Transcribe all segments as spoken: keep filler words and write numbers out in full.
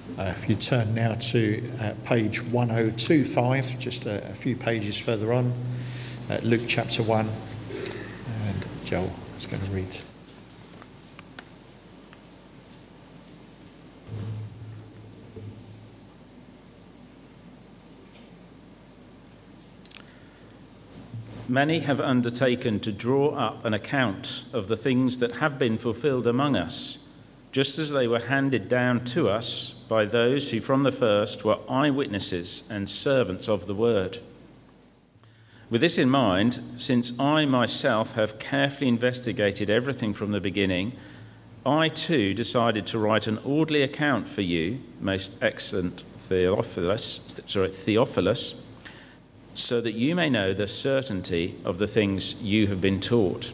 Uh, if you turn now to uh, page one oh two five, just a, a few pages further on, uh, Luke chapter one, and Joel is going to read. Many have undertaken to draw up an account of the things that have been fulfilled among us, just as they were handed down to us by those who from the first were eyewitnesses and servants of the word. With this in mind, since I myself have carefully investigated everything from the beginning, I too decided to write an orderly account for you, most excellent Theophilus, sorry, Theophilus, so that you may know the certainty of the things you have been taught.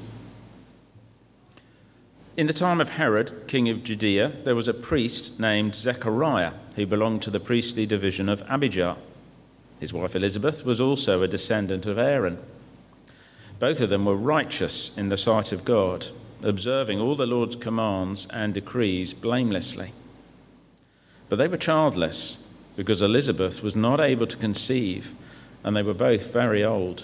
In the time of Herod, king of Judea, there was a priest named Zechariah who belonged to the priestly division of Abijah. His wife Elizabeth was also a descendant of Aaron. Both of them were righteous in the sight of God, observing all the Lord's commands and decrees blamelessly. But they were childless because Elizabeth was not able to conceive, and they were both very old.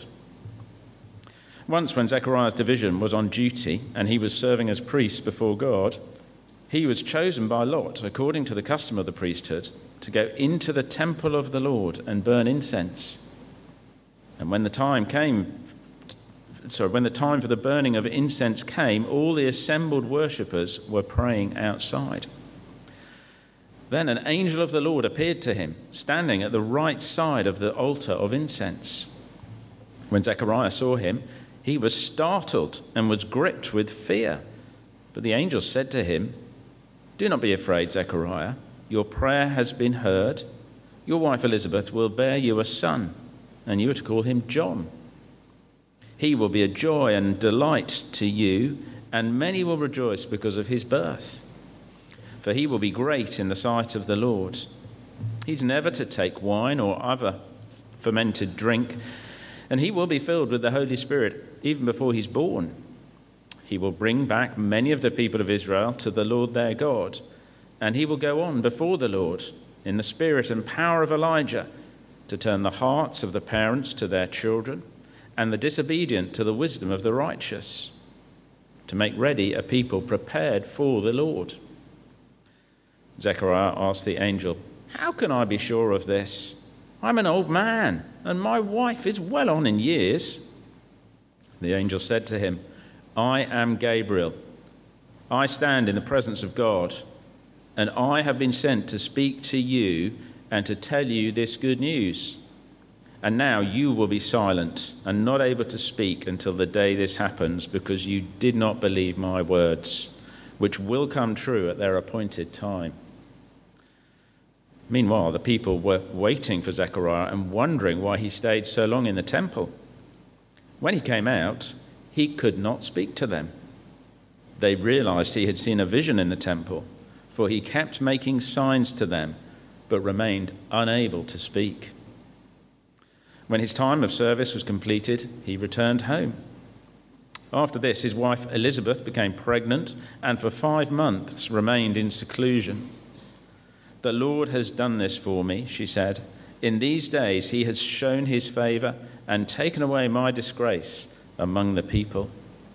Once when Zechariah's division was on duty and he was serving as priest before God, he was chosen by lot, according to the custom of the priesthood, to go into the temple of the Lord and burn incense. And when the time came, sorry, when the time for the burning of incense came, all the assembled worshippers were praying outside. Then an angel of the Lord appeared to him, standing at the right side of the altar of incense. When Zechariah saw him, he was startled and was gripped with fear. But the angel said to him, "Do not be afraid, Zechariah. Your prayer has been heard. Your wife Elizabeth will bear you a son, and you are to call him John. He will be a joy and delight to you, and many will rejoice because of his birth. For he will be great in the sight of the Lord. He's never to take wine or other fermented drink, and he will be filled with the Holy Spirit even before he's born. He will bring back many of the people of Israel to the Lord their God, and he will go on before the Lord in the spirit and power of Elijah to turn the hearts of the parents to their children and the disobedient to the wisdom of the righteous, to make ready a people prepared for the Lord." Zechariah asked the angel, "How can I be sure of this? I'm an old man, and my wife is well on in years." The angel said to him, "I am Gabriel. I stand in the presence of God, and I have been sent to speak to you and to tell you this good news. And now you will be silent and not able to speak until the day this happens, because you did not believe my words, which will come true at their appointed time." Meanwhile, the people were waiting for Zechariah and wondering why he stayed so long in the temple. When he came out, he could not speak to them. They realized he had seen a vision in the temple, for he kept making signs to them, but remained unable to speak. When his time of service was completed, he returned home. After this, his wife Elizabeth became pregnant and for five months remained in seclusion. "The Lord has done this for me," she said. "In these days he has shown his favor and taken away my disgrace among the people."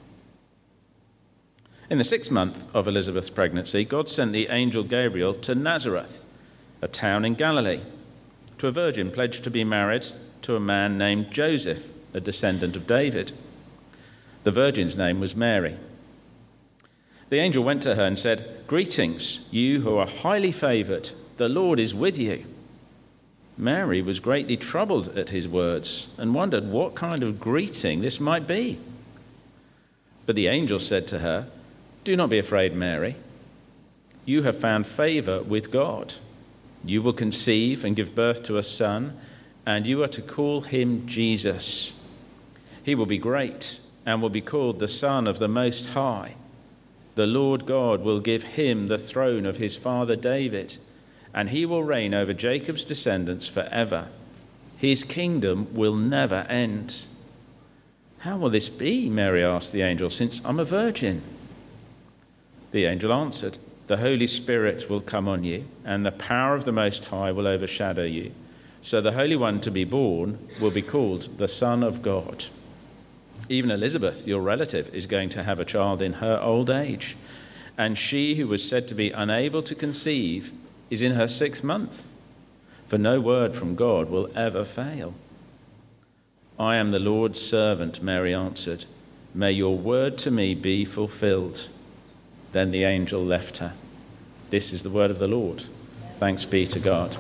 In the sixth month of Elizabeth's pregnancy, God sent the angel Gabriel to Nazareth, a town in Galilee, to a virgin pledged to be married to a man named Joseph, a descendant of David. The virgin's name was Mary. The angel went to her and said, "Greetings, you who are highly favored. The Lord is with you." Mary was greatly troubled at his words and wondered what kind of greeting this might be. But the angel said to her, "Do not be afraid, Mary. You have found favor with God. You will conceive and give birth to a son, and you are to call him Jesus. He will be great and will be called the Son of the Most High. The Lord God will give him the throne of his father David, and he will reign over Jacob's descendants forever. His kingdom will never end." "How will this be?" Mary asked the angel, "since I'm a virgin?" The angel answered, The Holy Spirit will come on you, and the power of the Most High will overshadow you. So the Holy One to be born will be called the Son of God. Even Elizabeth, your relative, is going to have a child in her old age, and she who was said to be unable to conceive is in her sixth month, for no word from God will ever fail. I am the Lord's servant, Mary answered. May your word to me be fulfilled. Then the angel left her. This is the word of the Lord. Thanks be to God.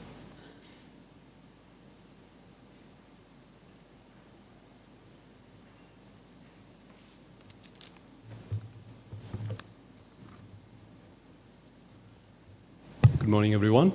Good morning, everyone.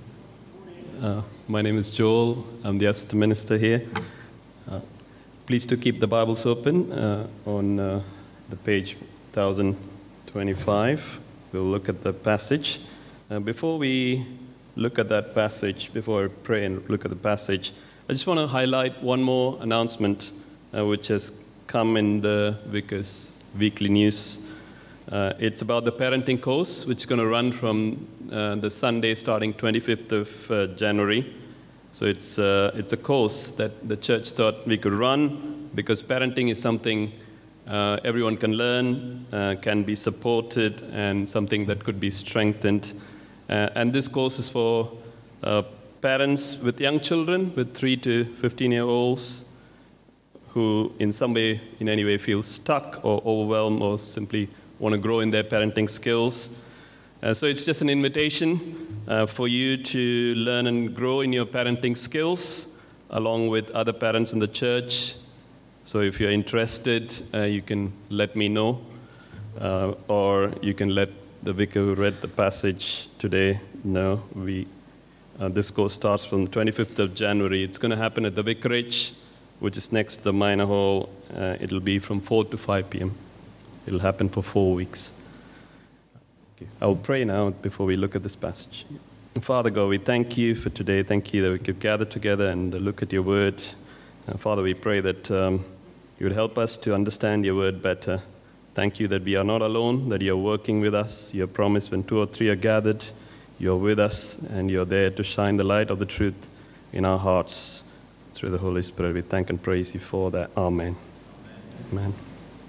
Uh, my name is Joel. I'm the assistant minister here. Uh, please to keep the Bibles open uh, on uh, the page one thousand twenty-five. We'll look at the passage. Uh, before we look at that passage, before I pray and look at the passage, I just want to highlight one more announcement uh, which has come in the Vicar's weekly news. Uh, it's about the parenting course, which is going to run from uh, the Sunday starting twenty-fifth of uh, January. So it's, uh, it's a course that the church thought we could run because parenting is something uh, everyone can learn, uh, can be supported, and something that could be strengthened. Uh, and this course is for uh, parents with young children, with three to fifteen-year-olds, who in some way, in any way, feel stuck or overwhelmed or simply want to grow in their parenting skills. Uh, so it's just an invitation uh, for you to learn and grow in your parenting skills along with other parents in the church. So if you're interested, uh, you can let me know, uh, or you can let the vicar who read the passage today know. We, uh, this course starts from the twenty-fifth of January. It's going to happen at the vicarage, which is next to the minor hall. Uh, it'll be from four to five p.m. It'll happen for four weeks. Okay. I'll pray now before we look at this passage. Father God, we thank you for today. Thank you that we could gather together and look at your word. Uh, Father, we pray that um, you would help us to understand your word better. Thank you that we are not alone, that you're working with us. You have promised when two or three are gathered, you're with us, and you're there to shine the light of the truth in our hearts through the Holy Spirit. We thank and praise you for that. Amen. Amen. Amen.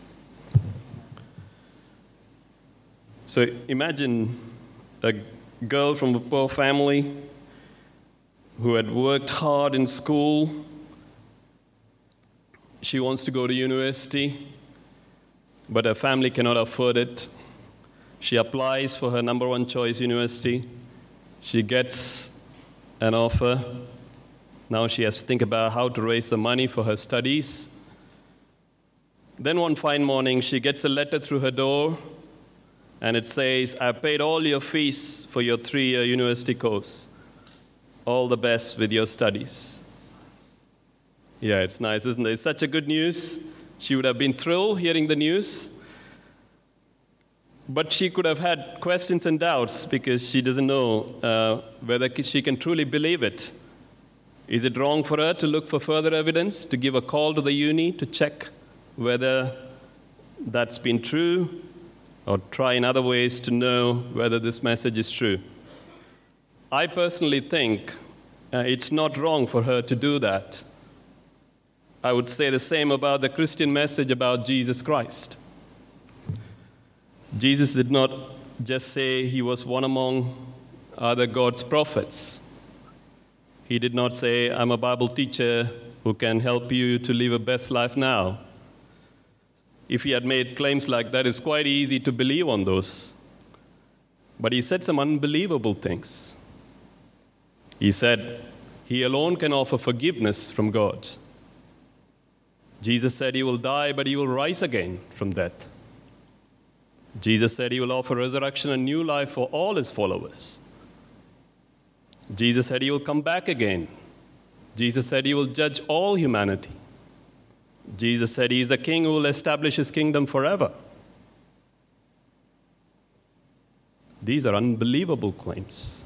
So imagine a girl from a poor family who had worked hard in school. She wants to go to university, but her family cannot afford it. She applies for her number one choice university. She gets an offer. Now she has to think about how to raise the money for her studies. Then one fine morning, she gets a letter through her door, and it says, I paid all your fees for your three-year university course. All the best with your studies. Yeah, it's nice, isn't it? It's such a good news. She would have been thrilled hearing the news. But she could have had questions and doubts because she doesn't know uh, whether she can truly believe it. Is it wrong for her to look for further evidence, to give a call to the uni to check whether that's been true, or try in other ways to know whether this message is true? I personally think uh, it's not wrong for her to do that. I would say the same about the Christian message about Jesus Christ. Jesus did not just say he was one among other God's prophets. He did not say, I'm a Bible teacher who can help you to live a best life now. If he had made claims like that, it's quite easy to believe on those. But he said some unbelievable things. He said, he alone can offer forgiveness from God. Jesus said he will die, but he will rise again from death. Jesus said he will offer resurrection and new life for all his followers. Jesus said he will come back again. Jesus said he will judge all humanity. Jesus said he is a king who will establish his kingdom forever. These are unbelievable claims.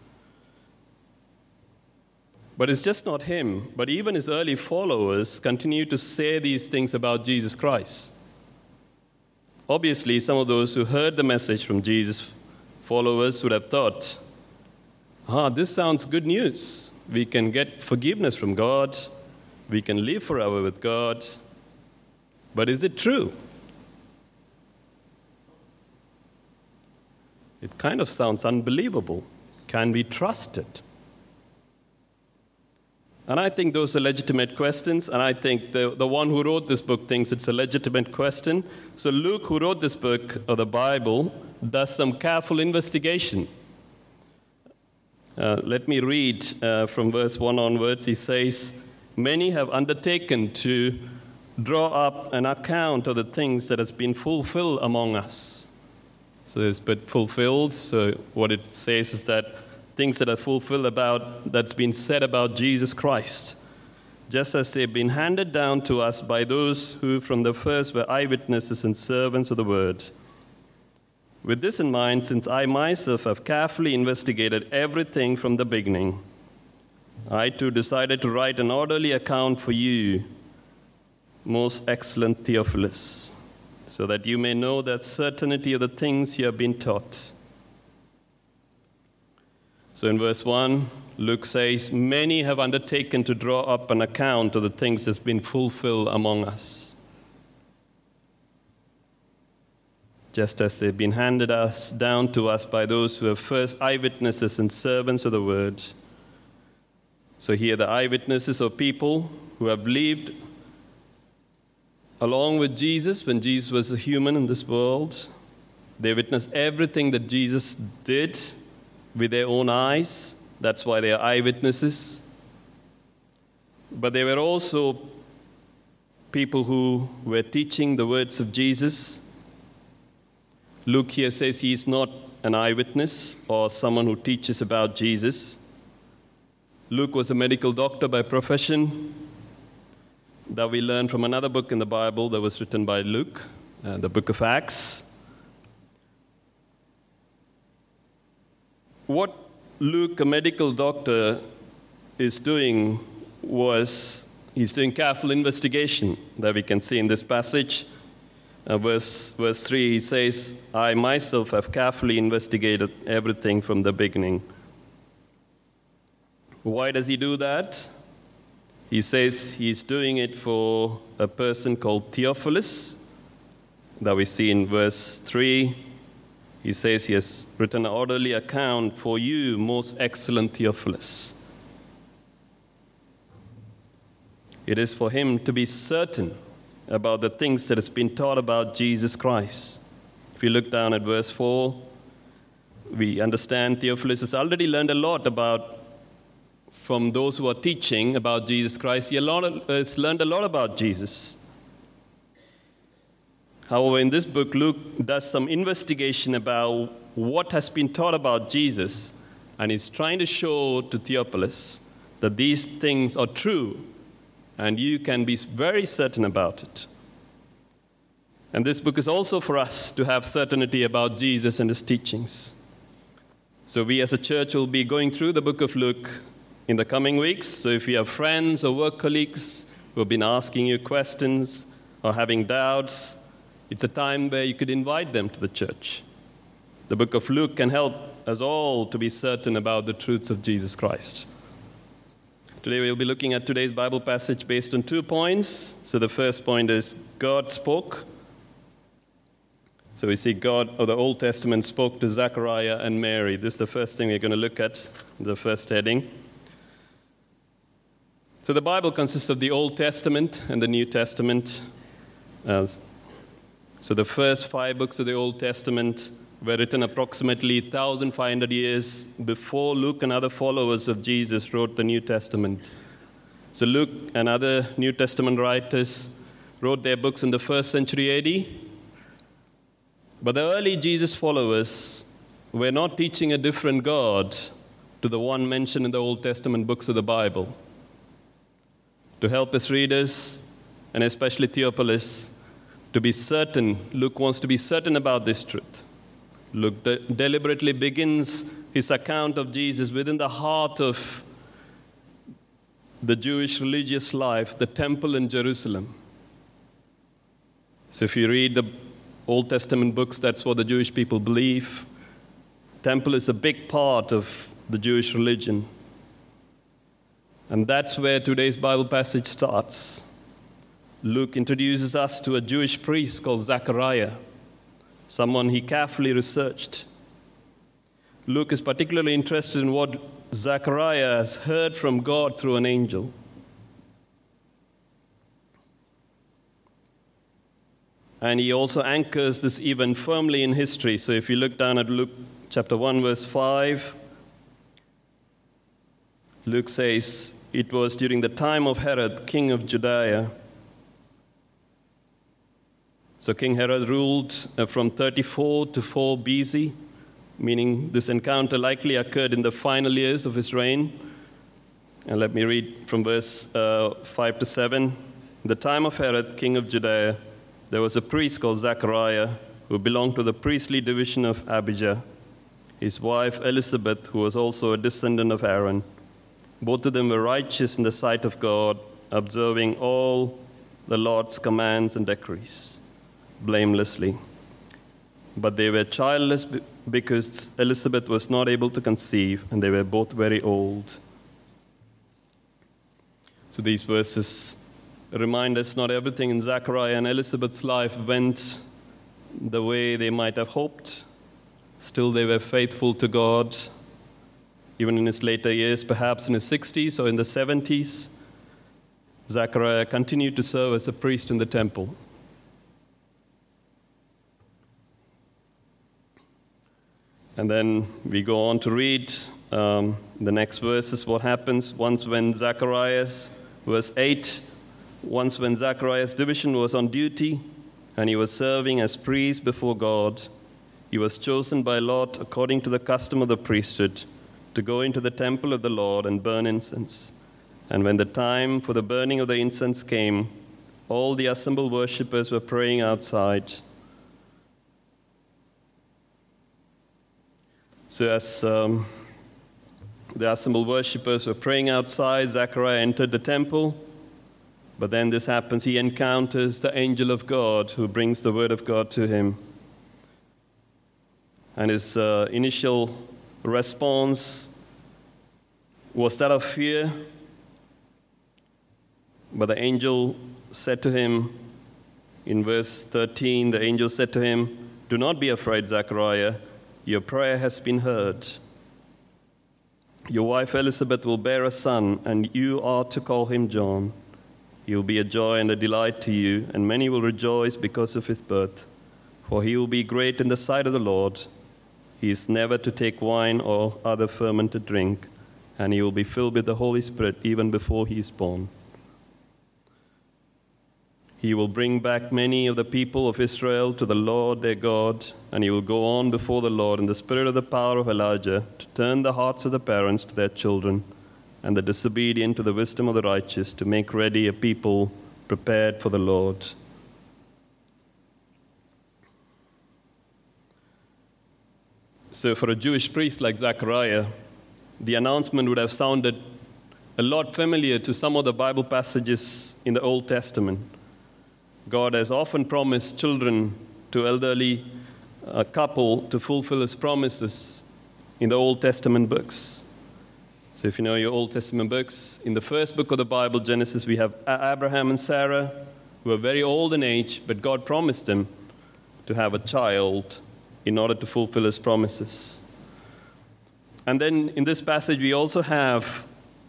But it's just not him, but even his early followers continue to say these things about Jesus Christ. Obviously, some of those who heard the message from Jesus followers would have thought, ah, this sounds good news. We can get forgiveness from God. We can live forever with God. But is it true? It kind of sounds unbelievable. Can we trust it? And I think those are legitimate questions, and I think the, the one who wrote this book thinks it's a legitimate question. So Luke, who wrote this book of the Bible, does some careful investigation. Uh, let me read uh, from verse one onwards. He says, "Many have undertaken to draw up an account of the things that has been fulfilled among us." So there's been fulfilled. So what it says is that things that are fulfilled about, that's been said about Jesus Christ, just as they've been handed down to us by those who from the first were eyewitnesses and servants of the word. With this in mind, since I myself have carefully investigated everything from the beginning, I too decided to write an orderly account for you, most excellent Theophilus, so that you may know the certainty of the things you have been taught. So in verse one, Luke says, "Many have undertaken to draw up an account of the things that's been fulfilled among us, just as they've been handed us down to us by those who are first eyewitnesses and servants of the word." So here the eyewitnesses are people who have lived along with Jesus when Jesus was a human in this world. They witnessed everything that Jesus did with their own eyes. That's why they are eyewitnesses. But they were also people who were teaching the words of Jesus. Luke here says he is not an eyewitness or someone who teaches about Jesus. Luke was a medical doctor by profession. That we learn from another book in the Bible that was written by Luke, uh, the book of Acts. What Luke, a medical doctor, is doing was he's doing careful investigation that we can see in this passage. Uh, verse, verse three, he says, "I myself have carefully investigated everything from the beginning." Why does he do that? He says he's doing it for a person called Theophilus, that we see in verse three. He says he has written an orderly account for you, most excellent Theophilus. It is for him to be certain about the things that has been taught about Jesus Christ. If you look down at verse four, we understand Theophilus has already learned a lot about from those who are teaching about Jesus Christ. He has learned a lot about Jesus. However, in this book, Luke does some investigation about what has been taught about Jesus, and he's trying to show to Theophilus that these things are true, and you can be very certain about it. And this book is also for us to have certainty about Jesus and his teachings. So we as a church will be going through the book of Luke in the coming weeks. So if you have friends or work colleagues who have been asking you questions or having doubts, it's a time where you could invite them to the church. The book of Luke can help us all to be certain about the truths of Jesus Christ. Today we'll be looking at today's Bible passage based on two points. So the first point is God spoke. So we see God, or the Old Testament spoke to Zechariah and Mary. This is the first thing we're going to look at, the first heading. So the Bible consists of the Old Testament and the New Testament. Uh, so the first five books of the Old Testament were written approximately one thousand five hundred years before Luke and other followers of Jesus wrote the New Testament. So Luke and other New Testament writers wrote their books in the first century A D. But the early Jesus followers were not teaching a different God to the one mentioned in the Old Testament books of the Bible. To help his readers, and especially Theophilus, to be certain, Luke wants to be certain about this truth. Luke de- deliberately begins his account of Jesus within the heart of the Jewish religious life, the temple in Jerusalem. So if you read the Old Testament books, that's what the Jewish people believe. Temple is a big part of the Jewish religion. And that's where today's Bible passage starts. Luke introduces us to a Jewish priest called Zechariah, someone he carefully researched. Luke is particularly interested in what Zechariah has heard from God through an angel. And he also anchors this event firmly in history. So if you look down at Luke chapter one, verse five, Luke says, it was during the time of Herod, king of Judea. So King Herod ruled from thirty-four to four B C, meaning this encounter likely occurred in the final years of his reign. And let me read from verse uh, five to seven. In the time of Herod, king of Judea, there was a priest called Zechariah who belonged to the priestly division of Abijah. His wife Elizabeth, who was also a descendant of Aaron. Both of them were righteous in the sight of God, observing all the Lord's commands and decrees blamelessly. But they were childless because Elizabeth was not able to conceive, and they were both very old. So these verses remind us not everything in Zechariah and Elizabeth's life went the way they might have hoped. Still, they were faithful to God. Even in his later years, perhaps in his sixties or in the seventies, Zechariah continued to serve as a priest in the temple. And then we go on to read um, the next verses, what happens once when Zechariah's, verse eight, once when Zechariah's division was on duty and he was serving as priest before God, he was chosen by Lot according to the custom of the priesthood to go into the temple of the Lord and burn incense. And when the time for the burning of the incense came, all the assembled worshippers were praying outside. So as um, the assembled worshippers were praying outside, Zechariah entered the temple. But then this happens, he encounters the angel of God who brings the word of God to him. And his uh, initial response was that of fear. But the angel said to him, in verse thirteen, the angel said to him, "Do not be afraid, Zechariah. Your prayer has been heard. Your wife Elizabeth will bear a son, and you are to call him John. He will be a joy and a delight to you, and many will rejoice because of his birth. For he will be great in the sight of the Lord. He is never to take wine or other fermented drink, and he will be filled with the Holy Spirit even before he is born. He will bring back many of the people of Israel to the Lord their God, and he will go on before the Lord in the spirit of the power of Elijah to turn the hearts of the parents to their children and the disobedient to the wisdom of the righteous, to make ready a people prepared for the Lord." So for a Jewish priest like Zechariah, the announcement would have sounded a lot familiar to some of the Bible passages in the Old Testament. God has often promised children to elderly uh, couple to fulfill his promises in the Old Testament books. So if you know your Old Testament books, in the first book of the Bible, Genesis, we have Abraham and Sarah, who were very old in age, but God promised them to have a child in order to fulfill his promises. And then in this passage, we also have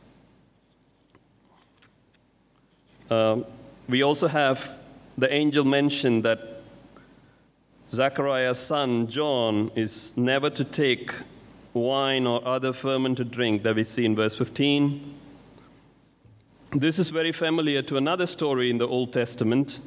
uh, we also have the angel mentioned that Zechariah's son, John, is never to take wine or other fermented drink that we see in verse fifteen. This is very familiar to another story in the Old Testament.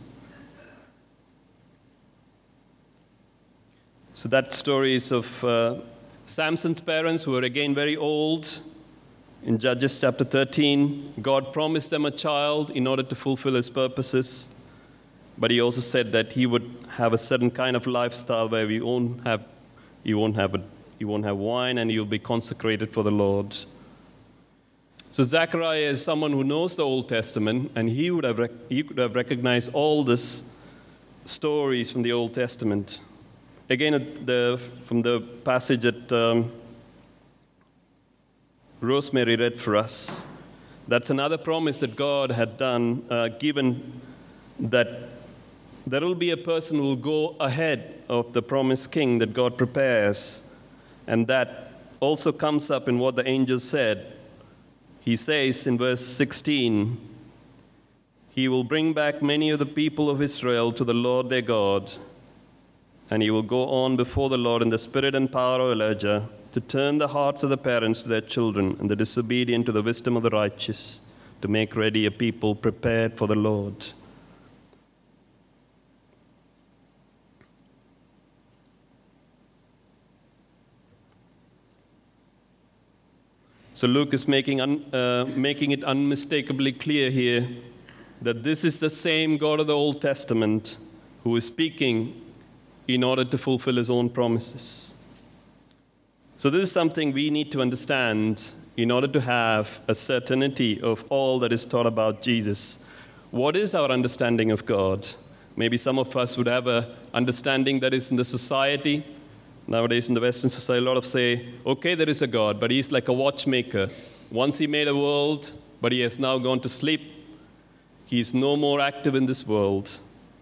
So that story is of uh, Samson's parents, who were again very old. In Judges chapter thirteen, God promised them a child in order to fulfill his purposes. But he also said that he would have a certain kind of lifestyle where we won't have, you won't have, a, you won't have wine, and you'll be consecrated for the Lord. So Zechariah is someone who knows the Old Testament, and he would have rec- he could have recognized all these stories from the Old Testament. again, at the, from the passage that um, Rosemary read for us, that's another promise that God had done, uh, given that there will be a person who will go ahead of the promised king that God prepares. And that also comes up in what the angel said. He says in verse sixteen, he will bring back many of the people of Israel to the Lord their God, and he will go on before the Lord in the spirit and power of Elijah, to turn the hearts of the parents to their children and the disobedient to the wisdom of the righteous, to make ready a people prepared for the Lord. So Luke is making, un, uh, making it unmistakably clear here that this is the same God of the Old Testament who is speaking in order to fulfill his own promises. So this is something we need to understand in order to have a certainty of all that is taught about Jesus. What is our understanding of God? Maybe some of us would have an understanding that is in the society. Nowadays in the Western society, a lot of say, okay, there is a God, but he's like a watchmaker. Once he made a world, but he has now gone to sleep. He is no more active in this world.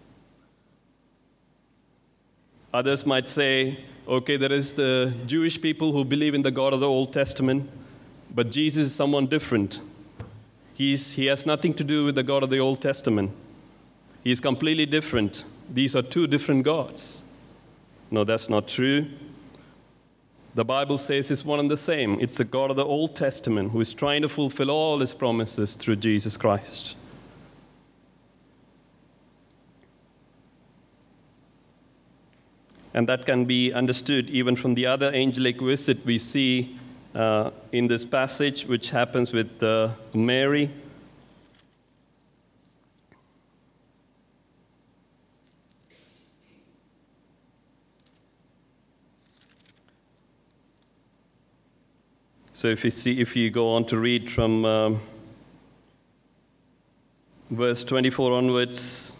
Others might say, okay, there is the Jewish people who believe in the God of the Old Testament, but Jesus is someone different. He's, he has nothing to do with the God of the Old Testament. He is completely different. These are two different gods. No, that's not true. The Bible says it's one and the same. It's the God of the Old Testament who is trying to fulfill all his promises through Jesus Christ. And that can be understood even from the other angelic visit we see uh, in this passage, which happens with uh, Mary. So if you see, if you go on to read from um, verse twenty-four onwards,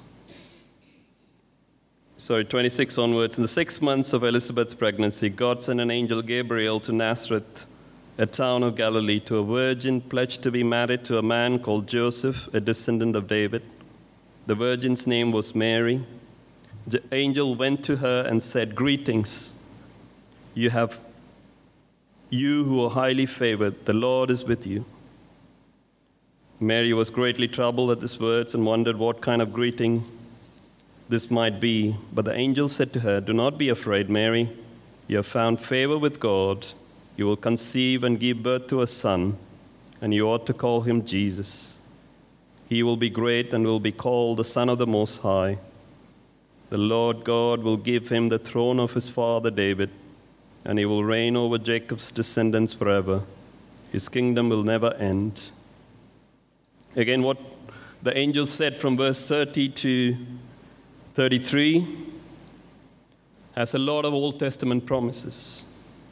sorry, twenty-six onwards, in the six months of Elizabeth's pregnancy, God sent an angel Gabriel to Nazareth, a town of Galilee, to a virgin pledged to be married to a man called Joseph, a descendant of David. The virgin's name was Mary. The angel went to her and said, "Greetings, you have you who are highly favored, the Lord is with you." Mary was greatly troubled at these words and wondered what kind of greeting this might be. But the angel said to her, "Do not be afraid, Mary. You have found favor with God. You will conceive and give birth to a son, and you ought to call him Jesus. He will be great and will be called the Son of the Most High. The Lord God will give him the throne of his father David, and he will reign over Jacob's descendants forever. His kingdom will never end." Again, what the angel said from verse thirty to thirty-three has a lot of Old Testament promises.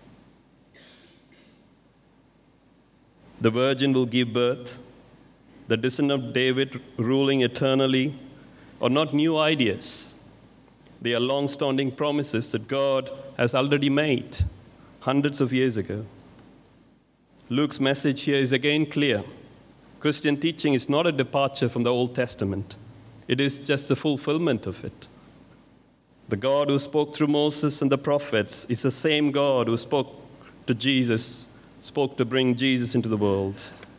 The virgin will give birth. The descendant of David ruling eternally are not new ideas. They are long-standing promises that God has already made hundreds of years ago. Luke's message here is again clear. Christian teaching is not a departure from the Old Testament. It is just the fulfillment of it. The God who spoke through Moses and the prophets is the same God who spoke to Jesus, spoke to bring Jesus into the world.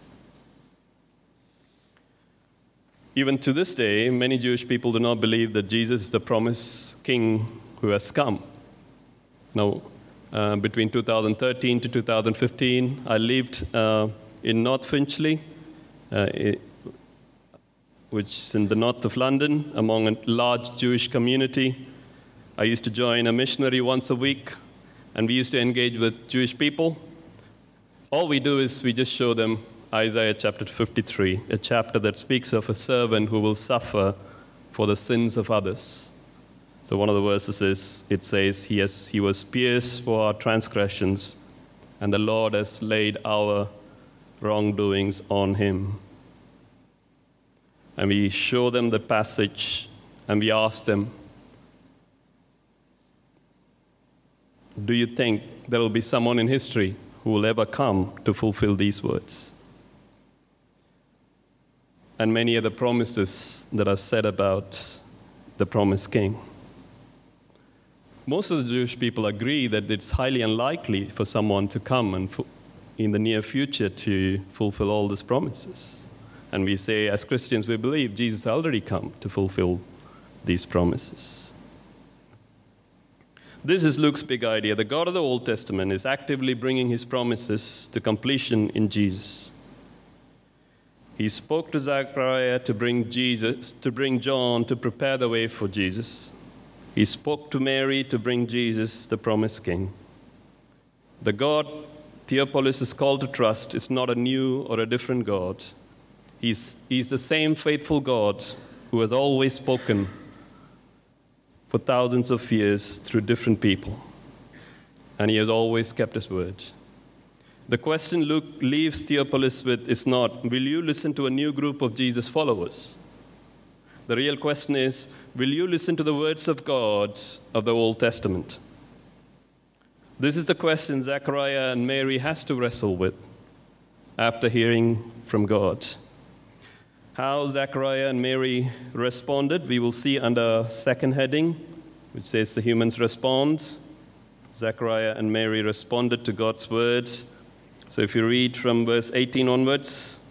Even to this day, many Jewish people do not believe that Jesus is the promised king who has come. Now, uh, between two thousand thirteen to two thousand fifteen, I lived uh, in North Finchley, uh, it, which is in the north of London, among a large Jewish community. I used to join a missionary once a week, and we used to engage with Jewish people. All we do is we just show them Isaiah chapter fifty-three, a chapter that speaks of a servant who will suffer for the sins of others. So one of the verses is, it says, he, has, he was pierced for our transgressions, and the Lord has laid our wrongdoings on him. And we show them the passage, and we ask them, do you think there will be someone in history who will ever come to fulfill these words? And many other promises that are said about the promised king. Most of the Jewish people agree that it's highly unlikely for someone to come and fu- in the near future to fulfill all these promises. And we say, as Christians, we believe Jesus already come to fulfill these promises. This is Luke's big idea. The God of the Old Testament is actively bringing his promises to completion in Jesus. He spoke to Zechariah to bring Jesus, to bring John to prepare the way for Jesus. He spoke to Mary to bring Jesus, the promised king. The God Theophilus is called to trust is not a new or a different God. He's, he's the same faithful God who has always spoken for thousands of years through different people. And he has always kept his word. The question Luke leaves Theophilus with is not, will you listen to a new group of Jesus followers? The real question is, will you listen to the words of God of the Old Testament? This is the question Zechariah and Mary has to wrestle with after hearing from God. How Zechariah and Mary responded, we will see under second heading, which says the humans respond. Zechariah and Mary responded to God's word. So if you read from verse eighteen onwards,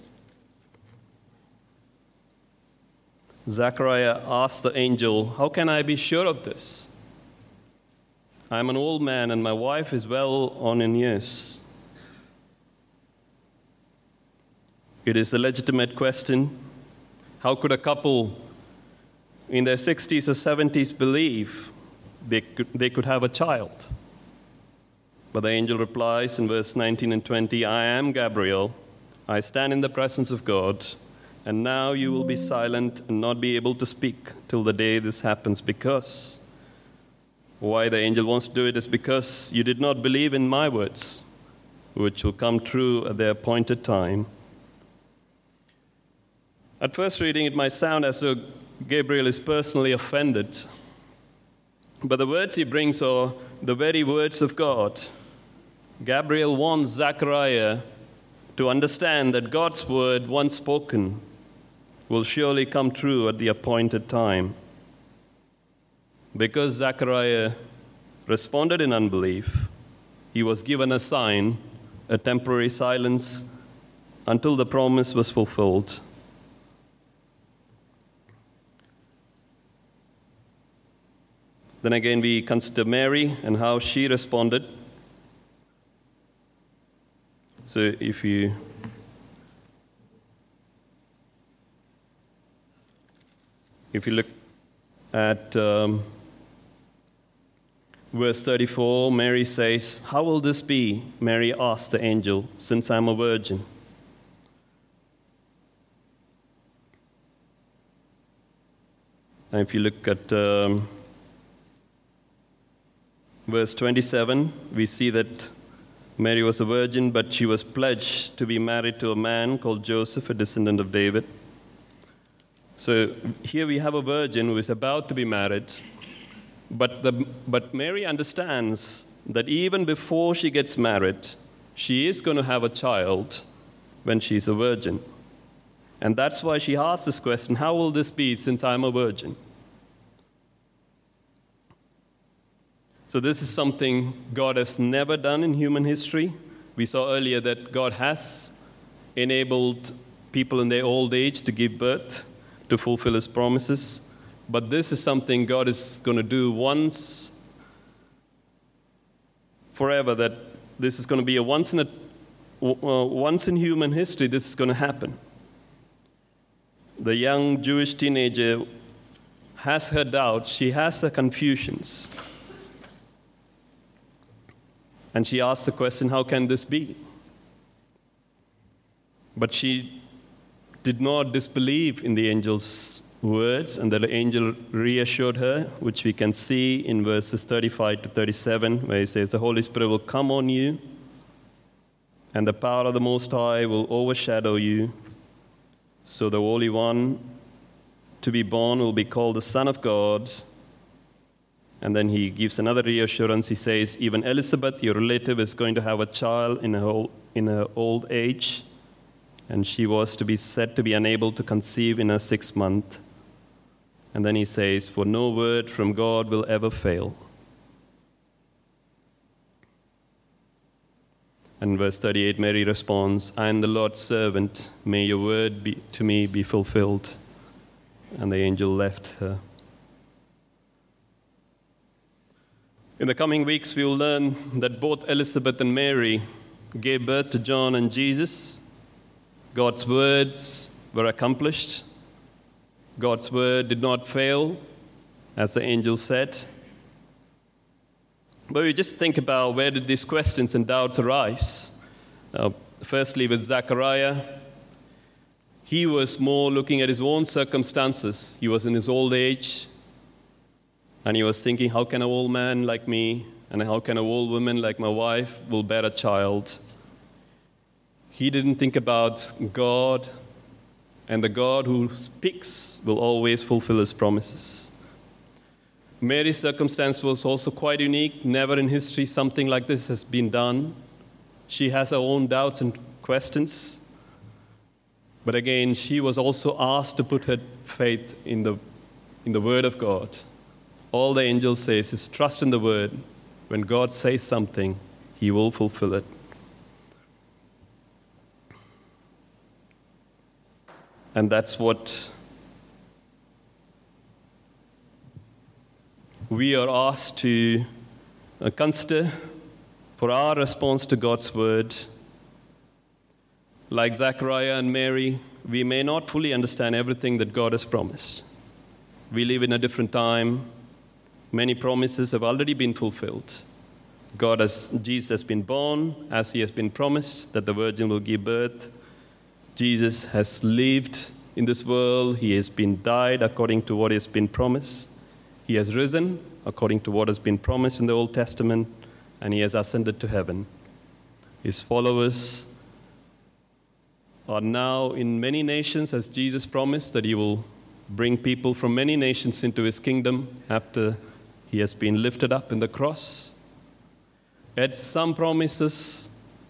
Zechariah asked the angel, "How can I be sure of this? I am an old man and my wife is well on in years." It is a legitimate question. How could a couple in their sixties or seventies believe they could, they could have a child? But the angel replies in verse nineteen and twenty, "I am Gabriel. I stand in the presence of God, and now you will be silent and not be able to speak till the day this happens, because..." Why the angel wants to do it is because you did not believe in my words, which will come true at the appointed time. At first reading, it might sound as though Gabriel is personally offended. But the words he brings are the very words of God. Gabriel wants Zechariah to understand that God's word, once spoken, will surely come true at the appointed time. Because Zechariah responded in unbelief, he was given a sign, a temporary silence, until the promise was fulfilled. Then again, we consider Mary and how she responded. So if you if you look at um, verse thirty-four, Mary says, "How will this be?" Mary asked the angel, "since I'm a virgin." And if you look at um, verse twenty-seven, we see that Mary was a virgin, but she was pledged to be married to a man called Joseph, a descendant of David. So here we have a virgin who is about to be married, but, the, but Mary understands that even before she gets married, she is going to have a child when she's a virgin. And that's why she asks this question, "How will this be since I'm a virgin?" So this is something God has never done in human history. We saw earlier that God has enabled people in their old age to give birth, to fulfill his promises. But this is something God is going to do once forever, that this is going to be a once in a uh, once in human history this is going to happen. The young Jewish teenager has her doubts, she has her confusions. And she asks the question, how can this be? But she did not disbelieve in the angel's words, and the angel reassured her, which we can see in verses thirty-five to thirty-seven, where he says, "The Holy Spirit will come on you, and the power of the Most High will overshadow you. So the Holy One to be born will be called the Son of God. And then he gives another reassurance. He says, even Elizabeth, your relative, is going to have a child in her old, in her old age, and she was to be said to be unable to conceive in her sixth month. And then he says, for no word from God will ever fail. And verse thirty-eight, Mary responds, I am the Lord's servant. May your word be, to me be fulfilled. And the angel left her. In the coming weeks, we will learn that both Elizabeth and Mary gave birth to John and Jesus. God's words were accomplished. God's word did not fail, as the angel said. But we just think about where did these questions and doubts arise. Uh, firstly, with Zechariah, he was more looking at his own circumstances. He was in his old age, and he was thinking, how can an old man like me and how can an old woman like my wife will bear a child? He didn't think about God, and the God who speaks will always fulfill his promises. Mary's circumstance was also quite unique. Never in history something like this has been done. She has her own doubts and questions. But again, she was also asked to put her faith in the, in the Word of God. All the angel says is trust in the Word. When God says something, he will fulfill it. And that's what we are asked to consider for our response to God's word. Like Zechariah and Mary, we may not fully understand everything that God has promised. We live in a different time. Many promises have already been fulfilled. God has, Jesus has been born as he has been promised, that the virgin will give birth. Jesus has lived in this world. He has been died according to what has been promised. He has risen according to what has been promised in the Old Testament, and he has ascended to heaven. His followers are now in many nations, as Jesus promised that he will bring people from many nations into his kingdom after he has been lifted up in the cross. Yet some promises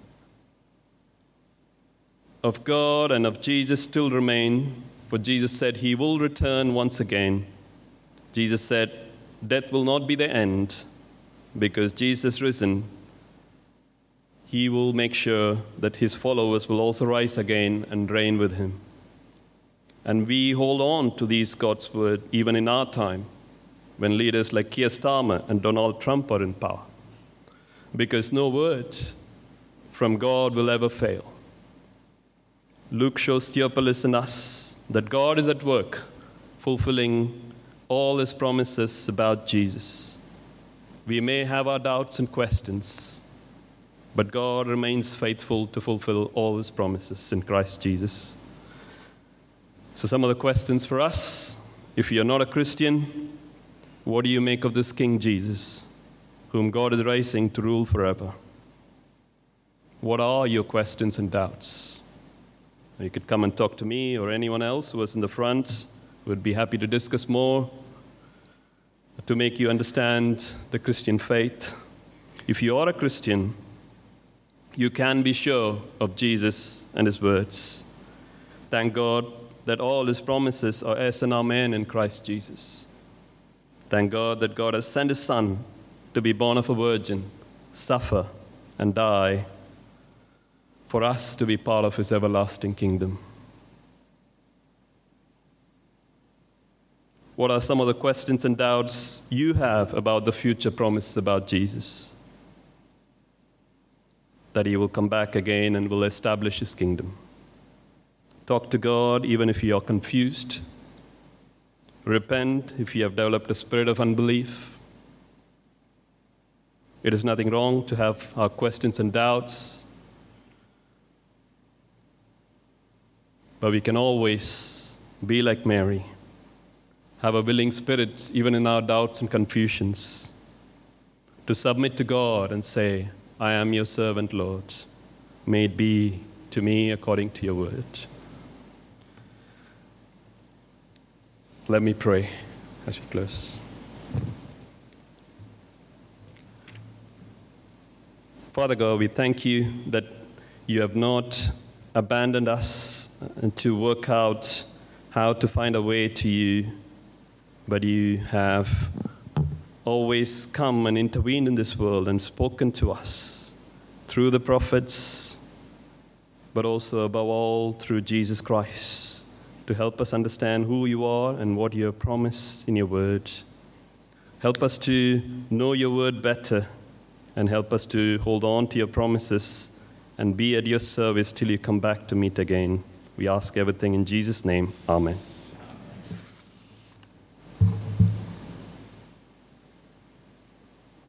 of God and of Jesus still remain, for Jesus said he will return once again. Jesus said death will not be the end, because Jesus risen. He will make sure that his followers will also rise again and reign with him. And we hold on to these God's word even in our time, when leaders like Keir Starmer and Donald Trump are in power, because no word from God will ever fail. Luke shows Theophilus and us that God is at work, fulfilling all his promises about Jesus. We may have our doubts and questions, but God remains faithful to fulfill all his promises in Christ Jesus. So some of the questions for us: if you're not a Christian, what do you make of this King Jesus, whom God is raising to rule forever? What are your questions and doubts? You could come and talk to me or anyone else who was in the front. We'd be happy to discuss more, to make you understand the Christian faith. If you are a Christian, you can be sure of Jesus and his words. Thank God that all his promises are yes and amen in Christ Jesus. Thank God that God has sent his Son to be born of a virgin, suffer and die, for us to be part of his everlasting kingdom. What are some of the questions and doubts you have about the future promises about Jesus? That he will come back again and will establish his kingdom. Talk to God even if you are confused. Repent if you have developed a spirit of unbelief. It is nothing wrong to have our questions and doubts, but we can always be like Mary, have a willing spirit even in our doubts and confusions, to submit to God and say, I am your servant, Lord. May it be to me according to your word. Let me pray as we close. Father God, we thank you that you have not abandoned us to work out how to find a way to you, but you have always come and intervened in this world and spoken to us through the prophets, but also above all through Jesus Christ, to help us understand who you are and what you have promised in your word. Help us to know your word better, and help us to hold on to your promises and be at your service till you come back to meet again. We ask everything in Jesus' name. Amen.